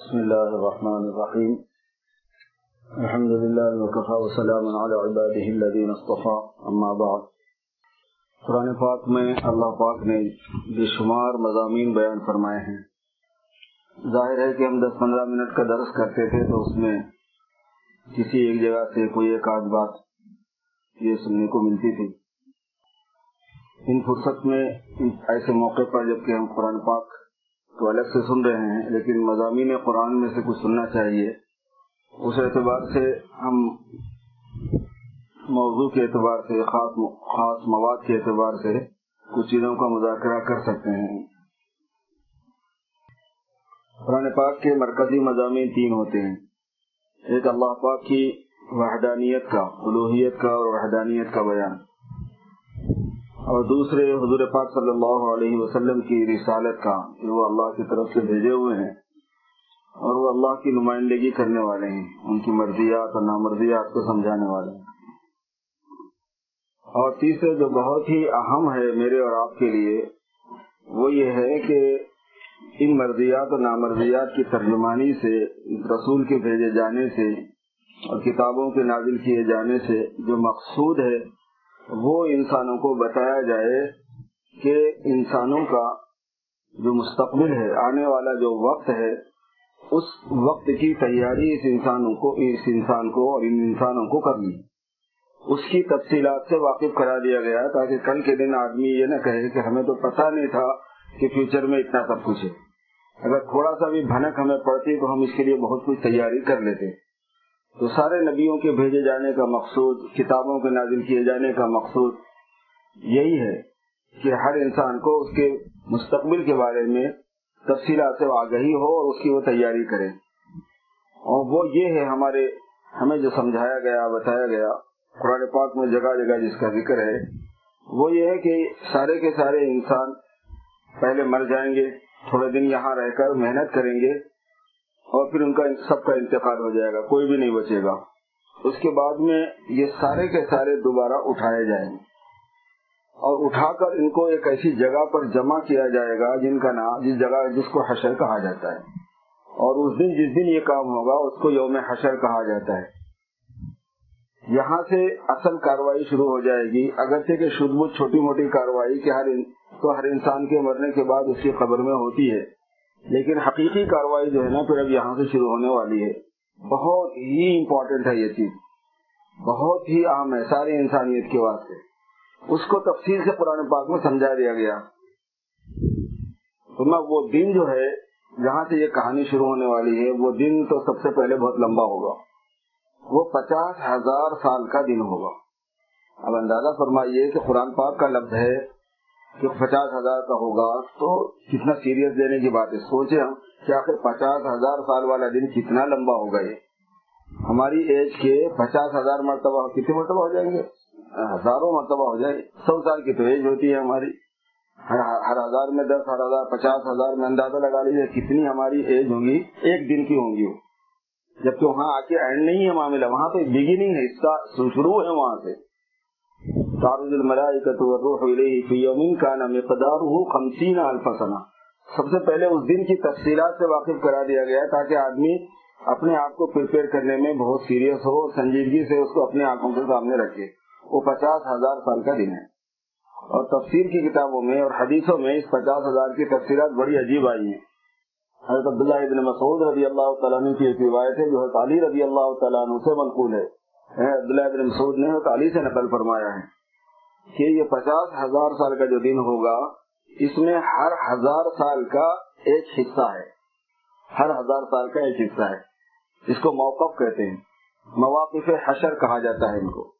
بسم اللہ الرحمن الرحیم الحمد للہ وکفی وسلام علی عبادہ الذین اصطفی اما بعد۔ قرآن پاک میں اللہ پاک نے بے شمار مضامین بیان فرمائے ہیں۔ ظاہر ہے کہ ہم 10-15 منٹ کا درس کرتے تھے تو اس میں کسی ایک جگہ سے کوئی ایک آدھ بات یہ سننے کو ملتی تھی۔ ان فرصت میں ایسے موقع پر جبکہ ہم قرآن پاک تو الگ سے سن رہے ہیں لیکن مضامین قرآن میں سے کچھ سننا چاہیے، اس اعتبار سے ہم موضوع کے اعتبار سے خاص مواد کے اعتبار سے کچھ چیزوں کا مذاکرہ کر سکتے ہیں۔ قرآن پاک کے مرکزی مضامین 3 ہوتے ہیں۔ ایک اللہ پاک کی وحدانیت کا، الوہیت کا اور وحدانیت کا بیان، اور دوسرے حضور پاک صلی اللہ علیہ وسلم کی رسالت کا، جو وہ اللہ کی طرف سے بھیجے ہوئے ہیں اور وہ اللہ کی نمائندگی کرنے والے ہیں، ان کی مرضیات اور نامرضیات کو سمجھانے والے ہیں۔ اور تیسرے جو بہت ہی اہم ہے میرے اور آپ کے لیے، وہ یہ ہے کہ ان مرضیات اور نامرضیات کی ترجمانی سے، رسول کے بھیجے جانے سے اور کتابوں کے نازل کیے جانے سے جو مقصود ہے وہ انسانوں کو بتایا جائے کہ انسانوں کا جو مستقبل ہے، آنے والا جو وقت ہے، اس وقت کی تیاری اس انسان کو اور ان انسانوں کو کرنی، اس کی تفصیلات سے واقف کرا دیا گیا تاکہ کل کے دن آدمی یہ نہ کہے کہ ہمیں تو پتہ نہیں تھا کہ فیوچر میں اتنا سب کچھ ہے۔ اگر تھوڑا سا بھی بھنک ہمیں پڑتی تو ہم اس کے لیے بہت کچھ تیاری کر لیتے۔ تو سارے نبیوں کے بھیجے جانے کا مقصود، کتابوں کے نازل کیے جانے کا مقصود یہی ہے کہ ہر انسان کو اس کے مستقبل کے بارے میں تفصیلات سے آگہی ہو اور اس کی وہ تیاری کرے۔ اور وہ یہ ہے ہمیں جو سمجھایا گیا، بتایا گیا قرآن پاک میں جگہ جگہ جس کا ذکر ہے، وہ یہ ہے کہ سارے کے سارے انسان پہلے مر جائیں گے، تھوڑے دن یہاں رہ کر محنت کریں گے اور پھر ان کا سب کا انتقال ہو جائے گا، کوئی بھی نہیں بچے گا۔ اس کے بعد میں یہ سارے کے سارے دوبارہ اٹھائے جائیں گے اور اٹھا کر ان کو ایک ایسی جگہ پر جمع کیا جائے گا جن کا نام، جس کو حشر کہا جاتا ہے، اور اس دن جس دن یہ کام ہوگا اس کو یوم حشر کہا جاتا ہے۔ یہاں سے اصل کاروائی شروع ہو جائے گی، اگرچہ کہ شد بد چھوٹی موٹی کاروائی کہ ہر انسان کے مرنے کے بعد اس کی قبر میں ہوتی ہے، لیکن حقیقی کاروائی جو ہے نا پھر اب یہاں سے شروع ہونے والی ہے۔ بہت ہی امپورٹنٹ ہے یہ چیز، بہت ہی اہم ہے ساری انسانیت کے واسطے۔ اس کو تفصیل سے قرآن پاک میں سمجھا دیا گیا۔ تو وہ دن جو ہے جہاں سے یہ کہانی شروع ہونے والی ہے، وہ دن تو سب سے پہلے بہت لمبا ہوگا، وہ 50,000 سال کا دن ہوگا۔ اب اندازہ فرمائیے کہ قرآن پاک کا لفظ ہے کہ 50,000 کا ہوگا تو کتنا سیریس لینے کی بات ہے۔ سوچیں ہم کہ آخر 50,000 سال والا دن کتنا لمبا ہوگا۔ یہ ہماری ایج کے 50,000 مرتبہ، کتنے مرتبہ ہو جائیں گے؟ ہزاروں مرتبہ ہو جائے۔ 100 سال کی تو ایج ہوتی ہے ہماری، ہر 1000 میں 10، ہر 1000 50,000 میں اندازہ لگا لیجیے کتنی ہماری ایج ہوگی، ایک دن کی ہوں گی وہ، جبکہ وہاں آ کے اینڈ نہیں ہے معاملہ، وہاں تو بگننگ ہے، اس کا شروع ہے وہاں سے۔ تعرج الملائکۃ والروح الیہ فی یوم کان مقدارہ 50,000 سنہ۔ سب سے پہلے اس دن کی تفصیلات سے واقف کرا دیا گیا تاکہ آدمی اپنے آپ کو پریپیئر کرنے میں بہت سیریس ہو، سنجیدگی سے اس کو اپنے آنکھوں کے سامنے رکھے۔ وہ 50,000 سال کا دن ہے، اور تفسیر کی کتابوں میں اور حدیثوں میں اس 50,000 کی تفصیلات بڑی عجیب آئی ہیں۔ حضرت عبداللہ ابن مسعود رضی اللہ تعالیٰ عنہ کی ایک روایت ہے جو حضرت علی رضی اللہ تعالیٰ عنہ سے منقول ہے۔ عبداللہ ابن مسعود نے حضرت علی سے نقل فرمایا ہے کہ یہ 50,000 سال کا جو دن ہوگا، اس میں ہر 1000 سال کا ایک حصہ ہے، ہر 1000 سال کا ایک حصہ ہے۔ اس کو موقف کہتے ہیں، مواقف حشر کہا جاتا ہے ان کو،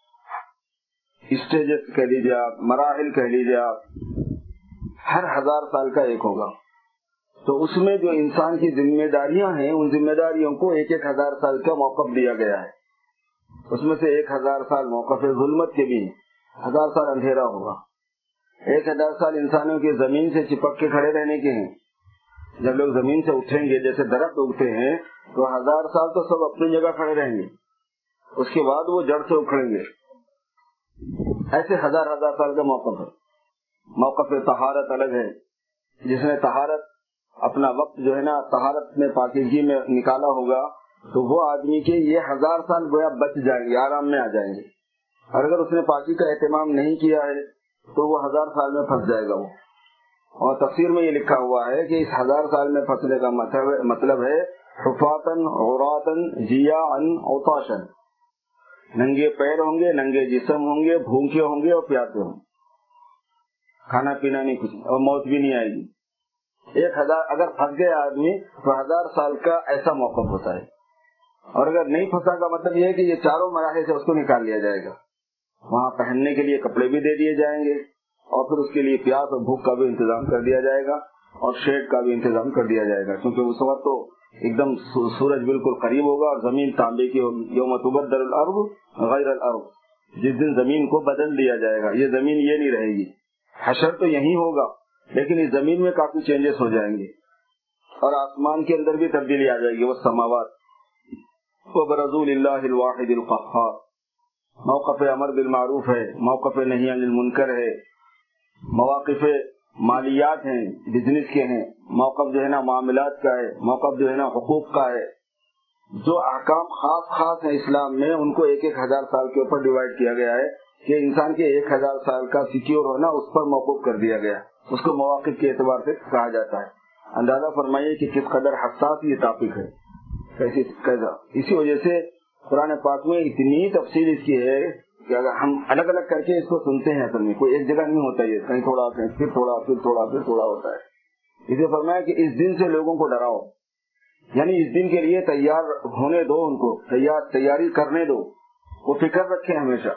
اسٹیجز کہہ لیجیے آپ، مراحل کہہ لیجیے آپ، ہر 1000 سال کا ایک ہوگا۔ تو اس میں جو انسان کی ذمہ داریاں ہیں، ان ذمہ داریوں کو ایک 1000 سال کا موقف دیا گیا ہے۔ اس میں سے 1000 سال موقف ظلمت کے بھی، 1000 سال اندھیرا ہوگا، 1000 سال انسانوں کی زمین سے چپک کے کھڑے رہنے کے ہیں۔ جب لوگ زمین سے اٹھیں گے، جیسے درخت اگتے ہیں، تو 1000 سال تو سب اپنی جگہ کھڑے رہیں گے، اس کے بعد وہ جڑ سے اکھڑیں گے۔ ایسے 1000 سال کا موقف ہے۔ موقف طہارت الگ ہے، جس نے طہارت اپنا وقت جو ہے نا طہارت میں پاکیزگی میں نکالا ہوگا تو وہ آدمی کے یہ 1000 سال گویا بچ جائیں گے، آرام میں آ جائیں گے. اور اگر اس نے پاکی کا اہتمام نہیں کیا ہے تو وہ 1000 سال میں پھنس جائے گا وہ. اور تفسیر میں یہ لکھا ہوا ہے کہ اس 1000 سال میں پھنسنے کا مطلب ہے حفاتن عوراتن جیاعن عطاشن، ننگے پیر ہوں گے، ننگے جسم ہوں گے، بھوکے ہوں گے اور پیاسے ہوں گے، کھانا پینا نہیں کچھ، اور موت بھی نہیں آئے گی. 1000 اگر پھنس گیا آدمی تو 1000 سال کا ایسا موقف ہوتا ہے. اور اگر نہیں پھنسا کا مطلب یہ ہے کہ یہ چاروں مراحل سے اس کو نکال لیا جائے گا. وہاں پہننے کے لیے کپڑے بھی دے دیے جائیں گے اور پھر اس کے لیے پیاس اور بھوک کا بھی انتظام کر دیا جائے گا اور شیڈ کا بھی انتظام کر دیا جائے گا، کیونکہ اس وقت تو ایک دم سورج بالکل قریب ہوگا اور زمین تانبے کی ہوگی. یوم تبدل الارض غیر الارض، جس دن زمین کو بدل دیا جائے گا، یہ زمین یہ نہیں رہے گی. حشر تو یہی ہوگا لیکن اس زمین میں کافی چینجز ہو جائیں گے اور آسمان کے اندر بھی تبدیلی آ جائے گی. وہ سماوات وبرزوا للہ الواحد القہار، موقف امر بالمعروف ہے، موقف نہی عن المنکر ہے، مواقف مالیات ہیں، بزنس کے ہیں، موقف جو ہے نا معاملات کا ہے، موقف جو ہے نا حقوق کا ہے. جو احکام خاص ہیں اسلام میں ان کو 1000 سال کے اوپر ڈیوائڈ کیا گیا ہے کہ انسان کے 1000 سال کا سیکیور ہونا اس پر موقوف کر دیا گیا. اس کو مواقف کے اعتبار سے کہا جاتا ہے. اندازہ فرمائیے کہ کس قدر حساس یہ ٹاپک ہے. اسی وجہ سے قرآن پاک میں اتنی تفصیل اس کی ہے کہ اگر ہم الگ الگ کر کے اس کو سنتے ہیں اصل میں کوئی ایک جگہ نہیں ہوتا، یہ کہیں تھوڑا پھر تھوڑا پھر تھوڑا پھر تھوڑا ہوتا ہے. اسے فرمایا کہ اس دن سے لوگوں کو ڈراؤ، یعنی اس دن کے لیے تیار ہونے دو، ان کو تیاری کرنے دو، وہ فکر رکھیں ہمیشہ.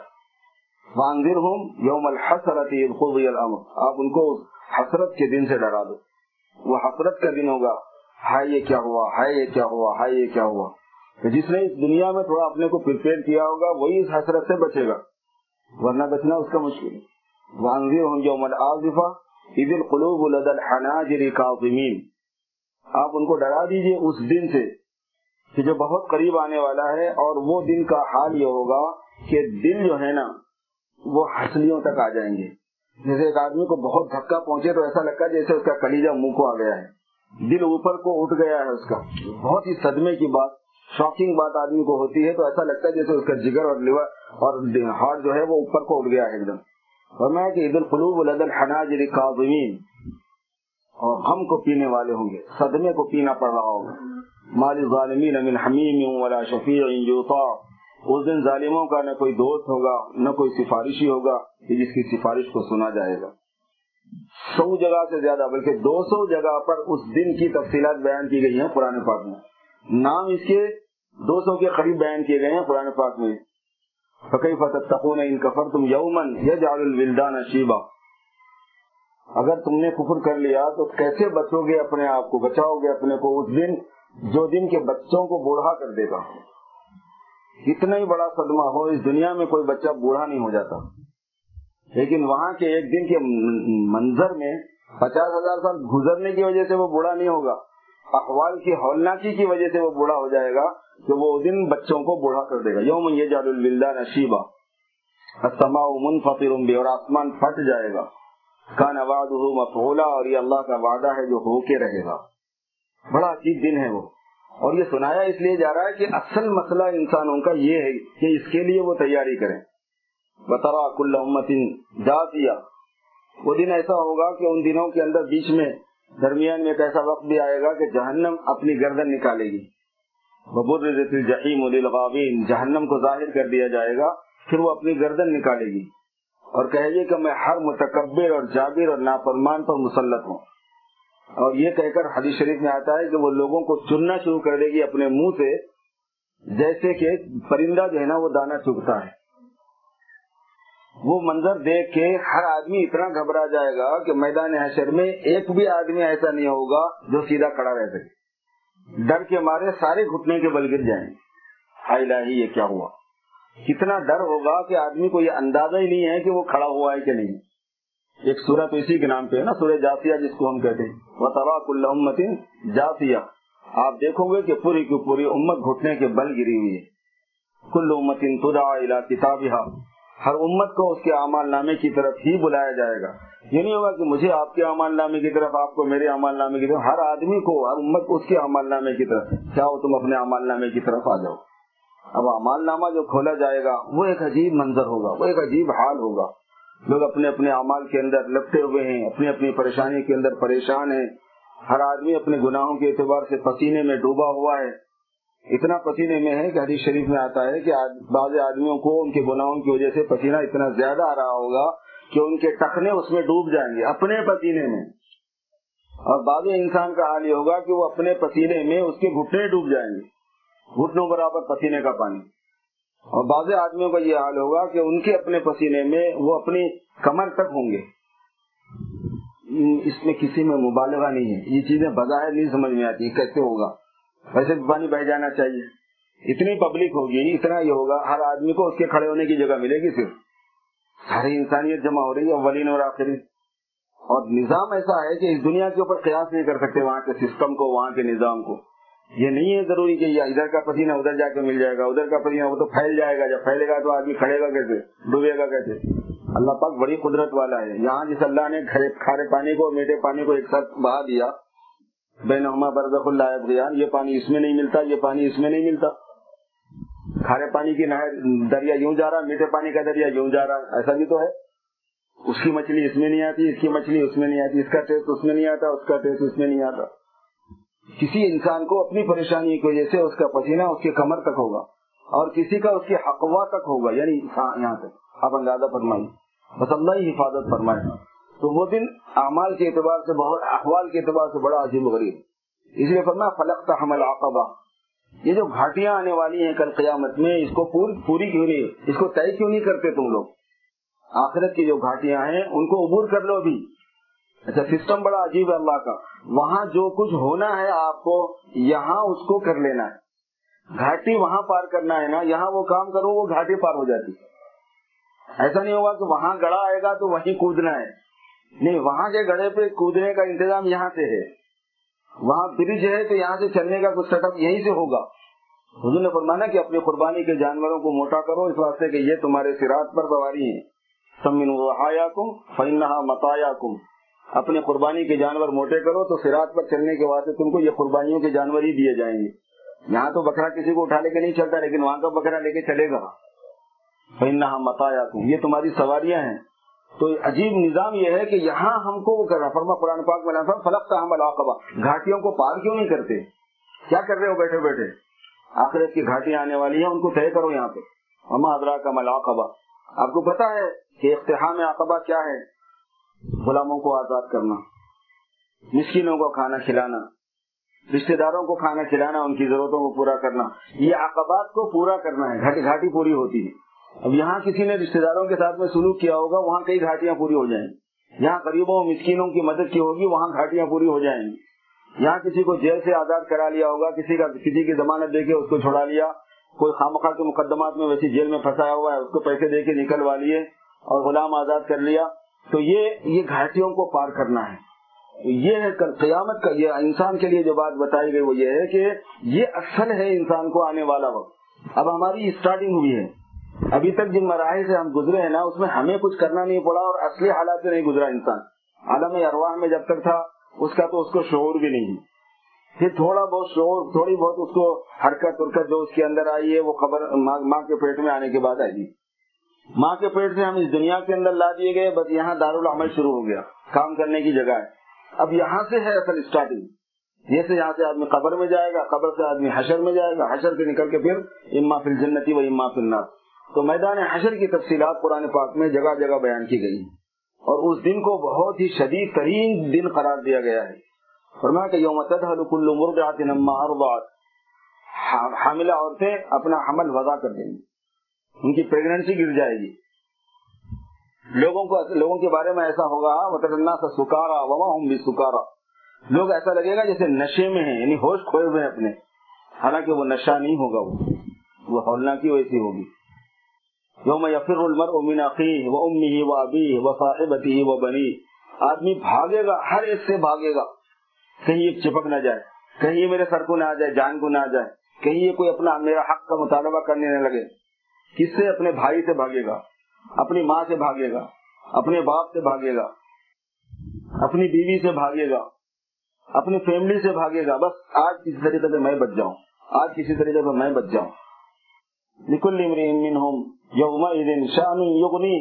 وانذرہم یوم الحسرۃ اذ قضی الامر، آپ ان کو حسرت کے دن سے ڈرا دو. وہ حسرت کا دن ہوگا، ہائے یہ کیا ہوا، ہائے یہ کیا ہوا، ہائے یہ کیا ہوا. جس نے اس دنیا میں تھوڑا اپنے کو پریپیئر کیا ہوگا وہی اس حسرت سے بچے گا، ورنہ بچنا اس کا مشکل ہے. وانذرہم یوم الآزفہ اذ القلوب لدى الحناجر کاظمین، آپ ان کو ڈرا دیجئے اس دن سے کہ جو بہت قریب آنے والا ہے. اور وہ دن کا حال یہ ہوگا کہ دل جو ہے نا وہ ہنسلیوں تک آ جائیں گے. جیسے ایک آدمی کو بہت دھکا پہنچے تو ایسا لگتا ہے جیسے اس کا کلیجہ منہ کو آ گیا ہے، دل اوپر کو اٹھ گیا ہے اس کا. بہت ہی صدمے کی بات، شاکنگ بات آدمی کو ہوتی ہے تو ایسا لگتا ہے جیسے اس کا جگر اور لیور اور ہارٹ جو ہے وہ اوپر کو اٹھ گیا ہے ایک دم. فرمایا کہ اذ القلوب لدى الحناجر کاظمین، اور غم کو پینے والے ہوں گے، صدمے کو پینا پڑ رہا ہوگا. ما للظالمین من حمیم ولا شفیع یطاع، اس دن ظالموں کا نہ کوئی دوست ہوگا نہ کوئی سفارشی ہوگا کہ جس کی سفارش کو سنا جائے گا. 100 جگہ سے زیادہ بلکہ 200 جگہ پر اس دن کی تفصیلات بیان کی گئی ہیں قرآن پاک میں. نام اس کے 200 کے قریب بیان کیے گئے ہیں قرآن پاک میں. فَكَيْفَ تَتَّقُونَ إِن كَفَرْتُمْ يَوْمًا يَجْعَلُ الْوِلْدَانَ شِيبًا، اگر تم نے کفر کر لیا تو کیسے بچو گے اپنے آپ کو، بچاؤ گے اپنے کو اس دن جو دن کے بچوں کو بوڑھا کر دے گا. کتنا ہی بڑا صدمہ ہو، اس دنیا میں کوئی بچہ بوڑھا نہیں ہو جاتا، لیکن وہاں کے ایک دن کے منظر میں 50,000 سال گزرنے کی وجہ سے وہ بوڑھا نہیں ہوگا، احوال کی ہولناکی کی وجہ سے وہ بوڑھا ہو جائے گا کہ وہ دن بچوں کو بوڑھا کر دے گا. یوم یجعل الولدان شیبا السماء منفطر به، اور آسمان پھٹ جائے گا. کان وعدہ مفعولا، اور یہ اللہ کا وعدہ ہے جو ہو کے رہے گا. بڑا عجیب دن ہے وہ. اور یہ سنایا اس لیے جا رہا ہے کہ اصل مسئلہ انسانوں کا یہ ہے کہ اس کے لیے وہ تیاری کریں. وترى كل امة جاثیہ، وہ دن ایسا ہوگا کہ ان دنوں کے اندر بیچ میں درمیان میں ایک ایسا وقت بھی آئے گا کہ جہنم اپنی گردن نکالے گی. وبرزت الجحیم للغاوین، جہنم کو ظاہر کر دیا جائے گا، پھر وہ اپنی گردن نکالے گی اور کہے گی کہ میں ہر متکبر اور جابر اور نافرمان پر مسلط ہوں. اور یہ کہہ کر حدیث شریف میں آتا ہے کہ وہ لوگوں کو چننا شروع کر دے گی اپنے منہ سے، جیسے کہ پرندہ جو ہے نا وہ دانا چگتا ہے. وہ منظر دیکھ کے ہر آدمی اتنا گھبرا جائے گا کہ میدان حشر میں ایک بھی آدمی ایسا نہیں ہوگا جو سیدھا کھڑا رہ سکے. ڈر کے مارے سارے گھٹنے کے بل گر جائیں. ہائے الہی یہ کیا ہوا. کتنا ڈر ہوگا کہ آدمی کو یہ اندازہ ہی نہیں ہے کہ وہ کھڑا ہوا ہے کہ نہیں. ایک سورہ تو اسی کے نام پہ ہے نا، سورہ جاثیہ جس کو ہم کہتے ہیں. وَتَرَىٰ كُلَّ أُمَّةٍ جاثیہ، آپ دیکھو گے کہ پوری کی پوری امت گھٹنے کے بل گری ہوئی ہے. كُلُّ أُمَّةٍ تُدْعَىٰ إِلَىٰ كِتَابِهَا، ہر امت کو اس کے اعمال نامے کی طرف ہی بلایا جائے گا. یہ نہیں ہوگا کہ مجھے آپ کے اعمال نامے کی طرف، آپ کو میرے اعمال نامے کی طرف. ہر آدمی کو، ہر امت کو اس کے اعمال نامے کی طرف. چاہو تم اپنے اعمال نامے کی طرف آ جاؤ. اب اعمال نامہ جو کھولا جائے گا وہ ایک عجیب منظر ہوگا، وہ ایک عجیب حال ہوگا. لوگ اپنے اپنے اعمال کے اندر لپٹے ہوئے ہیں، اپنی اپنی پریشانی کے اندر پریشان ہیں. ہر آدمی اپنے گناہوں کے اعتبار سے پسینے میں ڈوبا ہوا ہے. اتنا پسینے میں ہے کہ حدیث شریف میں آتا ہے کہ بعض آدمیوں کو ان کے گناہوں کی وجہ سے پسینہ اتنا زیادہ آ رہا ہوگا کہ ان کے ٹخنے اس میں ڈوب جائیں گے اپنے پسینے میں. اور بعض انسان کا حال یہ ہوگا کہ وہ اپنے پسینے میں اس کے گھٹنے ڈوب جائیں گے، گھٹنوں برابر پسینے کا پانی. اور بعض آدمیوں کا یہ حال ہوگا کہ ان کے اپنے پسینے میں وہ اپنی کمر تک ہوں گے. اس میں کسی میں مبالغہ نہیں ہے. یہ چیزیں بظاہر نہیں سمجھ میں آتی کیسے ہوگا. ویسے بھی پانی بہ جانا چاہیے. اتنی پبلک ہوگی، اتنا یہ ہوگا، ہر آدمی کو اس کے کھڑے ہونے کی جگہ ملے گی. صرف ساری انسانیت جمع ہو رہی ہے، اولین اور آخرین. اور نظام ایسا ہے کہ اس دنیا کے اوپر قیاس نہیں کر سکتے وہاں کے سسٹم کو، وہاں کے نظام کو. یہ نہیں ہے ضروری کہ ادھر کا پسینہ ادھر جا کے مل جائے گا، ادھر کا پسینہ وہ تو پھیل جائے گا. جب پھیلے گا تو آدمی کھڑے گا کیسے، ڈوبے گا کیسے. اللہ پاک بڑی قدرت والا ہے. یہاں جس اللہ نے کھارے پانی کو، میٹھے پانی کو ایک ساتھ بہا دیا، بینہما برزخ لا یبغیان، یہ پانی اس میں نہیں ملتا، یہ پانی اس میں نہیں ملتا. کھارے پانی کی نہر دریا یوں جا رہا، میٹھے پانی کا دریا یوں جا رہا. ایسا بھی تو ہے. اس کی مچھلی اس میں نہیں آتی، اس کی مچھلی اس میں نہیں آتی، اس کا ٹیسٹ اس میں نہیں آتا، اس کا ٹیسٹ اس میں نہیں آتا. کسی انسان کو اپنی پریشانی کی وجہ سے اس کا پسینہ اس کے کمر تک ہوگا، اور کسی کا اس کے حقوا تک ہوگا، یعنی یہاں تک. آپ اندازہ فرمائیے، بس اللہ ہی حفاظت فرمائے. تو وہ دن اعمال کے اعتبار سے بہت، احوال کے اعتبار سے بڑا عجیب و غریب. اس لیے فرمایا فلقتحم العقبہ. یہ جو گھاٹیاں آنے والی ہیں کل قیامت میں، اس کو پوری کیوں نہیں، اس کو طے کیوں نہیں کرتے تم لوگ؟ آخرت کی جو گھاٹیاں ہیں ان کو عبور کر لو بھی. اچھا، سسٹم بڑا عجیب ہے اللہ کا. وہاں جو کچھ ہونا ہے آپ کو یہاں اس کو کر لینا ہے. گھاٹی وہاں پار کرنا ہے نا، یہاں وہ کام کرو وہ گھاٹی پار ہو جاتی. ایسا نہیں ہوگا کہ وہاں گڑھا آئے گا تو وہیں کودنا ہے. نہیں، وہاں کے گڑھے پہ کودنے کا انتظام یہاں سے ہے. وہاں برج ہے تو یہاں سے چلنے کا کچھ سیٹ اپ یہیں سے ہوگا. حضور نے فرمایا کہ اپنی قربانی کے جانوروں کو موٹا کرو، اس واسطے کہ یہ تمہارے صراط پر سواری ہیں. سمنوا ضحایاکم فإنها مطایاکم. اپنے قربانی کے جانور موٹے کرو تو صراط پر چلنے کے واسطے تم کو یہ قربانیوں کے جانور ہی دیے جائیں گے. یہاں تو بکرا کسی کو اٹھا لے کے نہیں چلتا، لیکن وہاں کا بکرا لے کے چلے گا. فإنها مطایاکم، یہ تمہاری سواریاں ہیں. تو عجیب نظام یہ ہے کہ یہاں ہم کو وہ کر رہا. فرما قرآن پاک میں فلقتحم العقبہ. گھاٹیوں کو پار کیوں نہیں کرتے؟ کیا کر رہے ہو بیٹھے بیٹھے؟ آخرت کی گھاٹیاں آنے والی ہیں، ان کو طے کرو یہاں پہ. وما ادراک ما العقبہ. آپ کو پتا ہے کہ اقتحام عقبہ کیا ہے؟ غلاموں کو آزاد کرنا، مسکینوں کو کھانا کھلانا، رشتہ داروں کو کھانا کھلانا، ان کی ضرورتوں کو پورا کرنا. یہ عقبات کو پورا کرنا ہے. گھاٹی پوری ہوتی ہے. اب یہاں کسی نے رشتہ داروں کے ساتھ میں سلوک کیا ہوگا، وہاں کئی گھاٹیاں پوری ہو جائیں گی. یہاں غریبوں مسکینوں کی مدد کی ہوگی، وہاں گھاٹیاں پوری ہو جائیں گی. یہاں کسی کو جیل سے آزاد کرا لیا ہوگا، کسی کی ضمانت دے کے اس کو چھڑا لیا. کوئی خامخواہ کے مقدمات میں ویسی جیل میں پھنسایا ہوا ہے، اس کو پیسے دے کے نکلوا لیے اور غلام آزاد کر لیا. تو یہ گھاٹیوں کو پار کرنا ہے. یہ ہے قیامت کا. یہ انسان کے لیے جو بات بتائی گئی وہ یہ ہے کہ یہ اصل ہے انسان کو آنے والا وقت. اب ہماری اسٹارٹنگ ہوئی ہے. ابھی تک جن مراحل سے ہم گزرے ہیں نا، اس میں ہمیں کچھ کرنا نہیں پڑا اور اصلی حالات سے نہیں گزرا انسان. عالم ارواح میں جب تک تھا اس کا تو اس کو شعور بھی نہیں. پھر تھوڑا بہت شعور، تھوڑی بہت اس کو حرکت جو اس کے اندر آئی ہے وہ خبر ماں کے پیٹ میں آنے کے بعد آئی. ماں کے پیٹ سے ہم اس دنیا کے اندر لا دیے گئے. بس یہاں دارالعمل شروع ہو گیا، کام کرنے کی جگہ ہے. اب یہاں سے ہے اصل اسٹارٹنگ. جیسے یہاں سے آدمی قبر میں جائے گا، قبر سے آدمی حشر میں جائے گا، حشر سے نکل کے پھر اما فی الجنت و اما فی النار. تو میدان حشر کی تفصیلات قرآن پاک میں جگہ جگہ بیان کی گئی اور اس دن کو بہت ہی شدید ترین دن قرار دیا گیا ہے. فرمایا کہ یوم تذہل کل مرضعۃ عما ارضعت. حاملہ عورتیں اپنا حمل وضع کر دیں گی، ان کی پریگننسی گر جائے گی. لوگوں کے بارے میں ایسا ہوگا وتری الناس سکارا وما هم بسکارا. لوگ ایسا لگے گا جیسے نشے میں ہیں، یعنی ہوش کھوئے ہوئے اپنے، حالانکہ وہ نشہ نہیں ہوگا، وہ ہولناکی ویسی ہوگی. یوم یفر المرء من اخیہ وامہ وابیہ وصاحبتہ وبنیہ. آدمی بھاگے گا، ہر ایک سے بھاگے گا. کہیں یہ چپک نہ جائے، کہیں یہ میرے سر کو نہ آ جائے، جان کو نہ آ جائے، کہیں یہ کوئی اپنا میرا حق کا مطالبہ کرنے نہ لگے. کس سے؟ اپنے بھائی سے بھاگے گا. اپنی ماں سے بھاگے گا، اپنے باپ سے بھاگے گا، اپنی بیوی سے بھاگے گا، اپنی فیملی سے بھاگے گا، بس آج کسی طریقے سے میں بچ جاؤں، آج کسی طریقے سے میں بچ جاؤں۔ لکل امرئ منہم یومئذ شأن یغنی،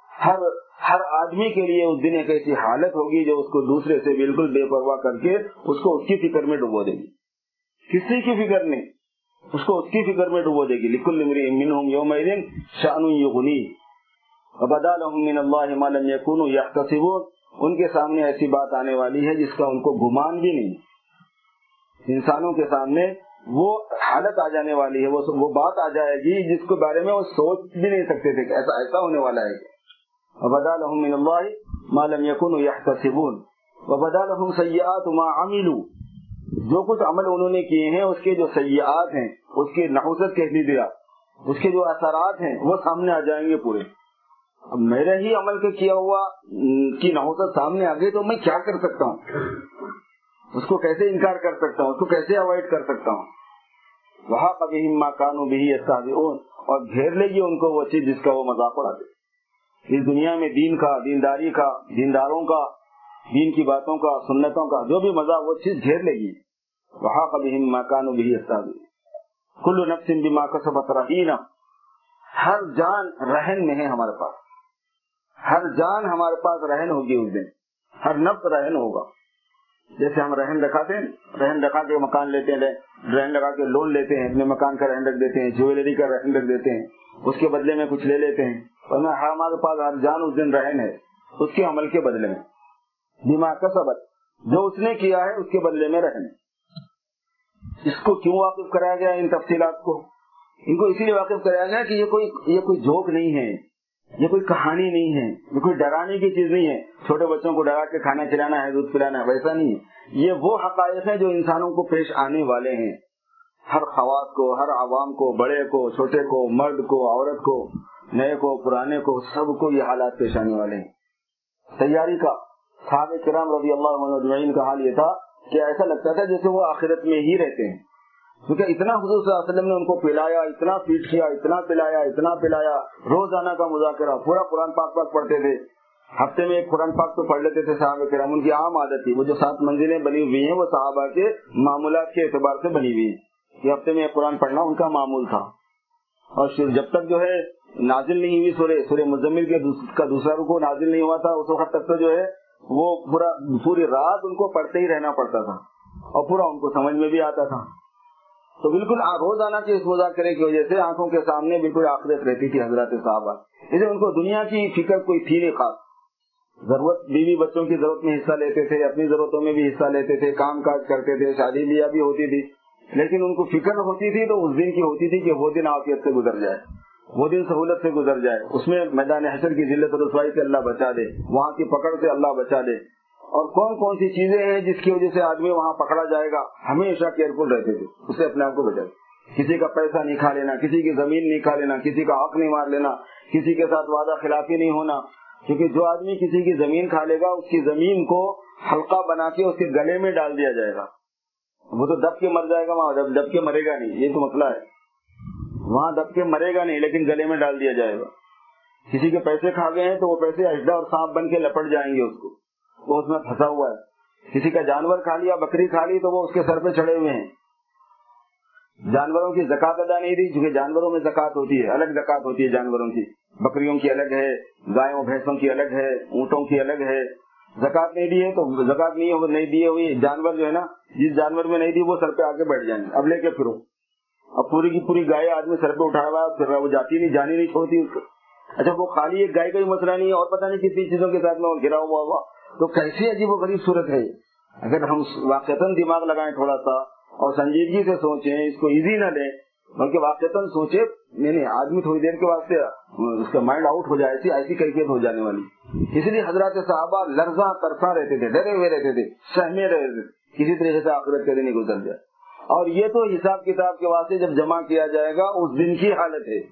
ہر آدمی کے لیے اس دن ایک ایسی حالت ہوگی جو اس کو دوسرے سے بالکل بے پرواہ کر کے اس کو اس کی فکر میں ڈبو دے گی، کسی کی فکر نہیں، اس کو اس کی فکر میں ڈبو دے گی۔ لکل امرئ منہم یومئذ شأن یغنی وبدا لهم من اللہ ما لم یکونوا یحتسبون، ان کے سامنے ایسی بات آنے والی ہے جس کا ان کو گمان بھی نہیں، انسانوں کے سامنے وہ حالت آ جانے والی ہے، وہ بات آ جائے گی جس کے بارے میں وہ سوچ بھی نہیں سکتے تھے کہ ایسا ہونے والا ہے۔ وبدا لهم من اللہ ما لم یکونوا یحتسبون وبدا لهم سیئات ما عملوا، جو کچھ عمل انہوں نے کیے ہیں اس کے جو سیئات ہیں، اس کی نحوست کہہ دیجیے، اس کے جو اثرات ہیں وہ سامنے آ جائیں گے پورے۔ اب میرے ہی عمل کے کیا ہوا کی نحوست سامنے آ گئی تو میں کیا کر سکتا ہوں، اس کو کیسے انکار کر سکتا ہوں، اس کو کیسے اوائڈ کر سکتا ہوں۔ وحاق بہم ما كانوا به يستهزئون، اور گھیر لے گی ان کو وہ چیز جس کا وہ مذاق اڑاتے اس دنیا میں، دین کا، دینداری کا، دینداروں کا، دین کی باتوں کا، سنتوں کا جو بھی مذاق، وہ چیز گھیر لے گی۔ وحاق بہم ما كانوا به يستهزئون كل نفس بما كسبت رهينة، ہر جان رہن میں ہے ہمارے پاس، ہر جان ہمارے پاس رہن ہوگی اس دن، ہر نفس رہن ہوگا۔ جیسے ہم رہن رکھاتے ہیں، رہن رکھا کے مکان لیتے ہیں، رہن رکھا کے لون لیتے ہیں، اپنے مکان کا رہن رکھ دیتے ہیں، جویلری کا رہن رکھ دیتے ہیں، اس کے بدلے میں کچھ لے لیتے ہیں، اور ہمارے پاس ہر جان اس دن رہن ہے اس کے عمل کے بدلے میں، بما کسبت، جو اس نے کیا ہے اس کے بدلے میں رہن۔ اس کو کیوں واقف کرایا گیا ان تفصیلات کو؟ ان کو اسی لیے واقف کرایا گیا کہ یہ کوئی جوک نہیں ہے، یہ کوئی کہانی نہیں ہے، یہ کوئی ڈرانے کی چیز نہیں ہے، چھوٹے بچوں کو ڈرا کے کھانا کھلانا ہے، دودھ پلانا ہے، ویسا نہیں ہے۔ یہ وہ حقائق ہیں جو انسانوں کو پیش آنے والے ہیں، ہر خواص کو، ہر عوام کو، بڑے کو، چھوٹے کو، مرد کو، عورت کو، نئے کو، پرانے کو، سب کو یہ حالات پیش آنے والے ہیں۔ تیاری کا صحابہ کرام رضی اللہ عنہم اجمعین کا حال یہ تھا کہ ایسا لگتا تھا جیسے وہ آخرت میں ہی رہتے ہیں، کیونکہ اتنا حضور صلی اللہ علیہ وسلم نے ان کو پلایا، اتنا فیڈ کیا، اتنا پلایا، روزانہ کا مذاکرہ، پورا قرآن پاک پڑھتے تھے، ہفتے میں ایک قرآن پاک تو پڑھ لیتے تھے صحابہ کرام، ان کی عام عادت تھی۔ وہ جو 7 منزلیں بنی ہوئی ہیں وہ صحابہ کے معمولات کے اعتبار سے بنی ہوئی ہیں، یہ ہفتے میں ایک قرآن پڑھنا ان کا معمول تھا۔ اور جب تک جو ہے نازل نہیں ہوئی سورہ مزمل کا دوسرا رکوع نازل نہیں ہوا تھا، اس وقت تک تو جو ہے وہ پوری رات ان کو پڑھتے ہی رہنا پڑتا تھا، اور پورا ان کو سمجھ میں بھی آتا تھا۔ تو بالکل روزانہ کے اس مذاکرے کی وجہ سے آنکھوں کے سامنے بالکل آخرت رہتی تھی حضرات صحابہ، اس لیے ان کو دنیا کی فکر کوئی تھی نہیں خاص۔ ضرورت، بیوی بچوں کی ضرورت میں حصہ لیتے تھے، اپنی ضرورتوں میں بھی حصہ لیتے تھے، کام کاج کرتے تھے، شادی بیاہ بھی ہوتی تھی، لیکن ان کو فکر ہوتی تھی تو اس دن کی ہوتی تھی کہ وہ دن عافیت سے گزر جائے، وہ دن سہولت سے گزر جائے، اس میں میدان حشر کی ذلت و رسوائی سے اللہ بچا دے، وہاں کی پکڑ سے اللہ بچا دے۔ اور کون کون سی چیزیں ہیں جس کی وجہ سے آدمی وہاں پکڑا جائے گا، ہمیشہ کیئرفل رہتے تھے، اس سے اپنے آپ کو بچا دے۔ کسی کا پیسہ نہیں کھا لینا، کسی کی زمین نہیں کھا لینا، کسی کا حق نہیں مار لینا، کسی کے ساتھ وعدہ خلافی نہیں ہونا، کیونکہ جو آدمی کسی کی زمین کھا لے گا اس کی زمین کو حلقہ بنا کے اس کے گلے میں ڈال دیا جائے گا، وہ تو دب کے مر جائے گا، وہاں دب کے مرے گا نہیں، یہ تو مسئلہ ہے، وہاں دب کے مرے گا نہیں لیکن گلے میں ڈال دیا جائے گا۔ کسی کے پیسے کھا گئے ہیں تو وہ پیسے اژدھا اور سانپ بن کے لپٹ جائیں گے، اس کو وہ اس میں پھنسا ہوا ہے۔ کسی کا جانور کھا لیا، بکری کھا لی تو وہ اس کے سر پہ چڑھے ہوئے ہیں۔ جانوروں کی زکات ادا نہیں دی، کیونکہ جانوروں میں زکات ہوتی ہے، الگ زکات ہوتی ہے جانوروں کی، بکریوں کی الگ ہے، گایوں بھینسوں کی الگ ہے، اونٹوں کی الگ ہے۔ زکات نہیں دی ہے تو زکات نہیں دی ہوئی جانور جو ہے نا، جس جانور میں نہیں دی وہ سر پہ آ کے بیٹھ جائیں گے، اب لے کے پھرو، اب پوری کی پوری گائے آدمی سر پہ اٹھایا ہوا پھر وہ جانی نہیں چھوڑتی اس کو۔ اچھا وہ خالی ایک گائے کا ہی مسئلہ نہیں ہے، اور پتہ نہیں کتنی چیزوں کے ساتھ میں گھرا ہوا تو کیسی عجیب و غریب صورت ہے۔ اگر ہم واقعتاً دماغ لگائیں تھوڑا سا اور سنجیدگی سے سوچیں، اس کو ایزی نہ لیں بلکہ واقعتاً سوچے، نہیں آدمی تھوڑی دیر کے واسطے اس کا مائنڈ آؤٹ ہو جائے، ایسی کیفیت ہو جانے والی۔ اسی لیے حضرات صحابہ لرزاں ترساں رہتے تھے، ڈرے ہوئے رہتے تھے، سہمے رہتے تھے، کسی طریقے سے آخرت کے دن نہیں گزر جائے۔ اور یہ تو حساب کتاب کے واسطے جب جمع کیا جائے گا اس دن کی حالت ہے،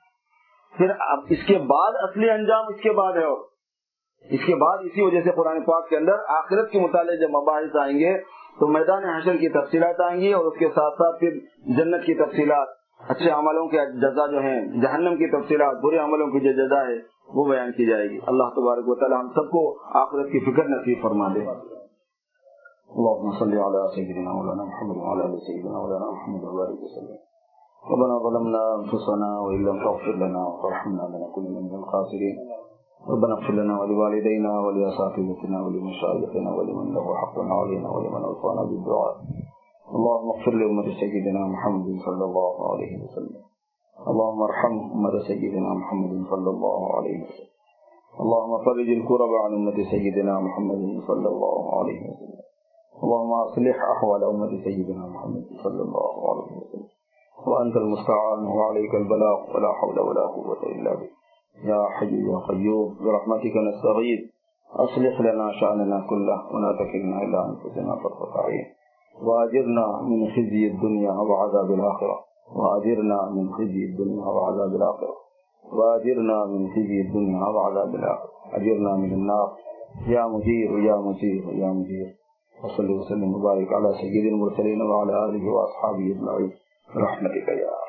پھر اب اس کے بعد اصلی انجام اس کے بعد ہے، اور اس کے بعد اسی وجہ سے قرآن پاک کے اندر آخرت کے متعلق جب مباحث آئیں گے تو میدان حشر کی تفصیلات آئیں گی، اور اس کے ساتھ ساتھ پھر جنت کی تفصیلات، اچھے عملوں کے جزا جو ہیں، جہنم کی تفصیلات، برے عملوں کی جو جزا ہے وہ بیان کی جائے گی. اللہ تبارک و تعالی ہم سب کو آخرت کی فکر نصیب فرما دے. اللهم صل على سيدنا مولانا محمد وعلى ال سيدنا مولانا محمد وبارك وسلم. ربنا ظلمنا انفسنا وان لم تغفر لنا وترحمنا لنكن من الخاسرين. ربنا اغفر لنا ولوالدينا ولأساتذتنا ولمشايخنا ولمن له حق علينا ولمن أوصانا بالدعاء. اللهم اغفر لأمة سيدنا محمد صلى الله عليه وسلم. اللهم ارحم أمة سيدنا محمد صلى الله عليه وسلم. اللهم فرج الكرب عن أمة سيدنا محمد صلى الله عليه وسلم. اللهم أصلح أحوال أمة سيدنا محمد صلى الله عليه وسلم. وأنت المستعان وعليك البلاغ ولا حول ولا قوة إلا بك. يا حي يا قيوم برحمتك نستغيث أصلح لنا شأننا كله ولا تكلنا إلى أنفسنا طرفة عين وأجرنا من خزي الدنيا وعذاب الآخرة وأجرنا من خزي الدنيا وعذاب الآخرة وأجرنا من خزي الدنيا وعذاب الآخرة أجرنا من النار يا مجير يا مجير يا مجير. وصلي وسلم وبارك على سيد المرسلين وعلى آله وأصحابه أجمعين برحمتك يا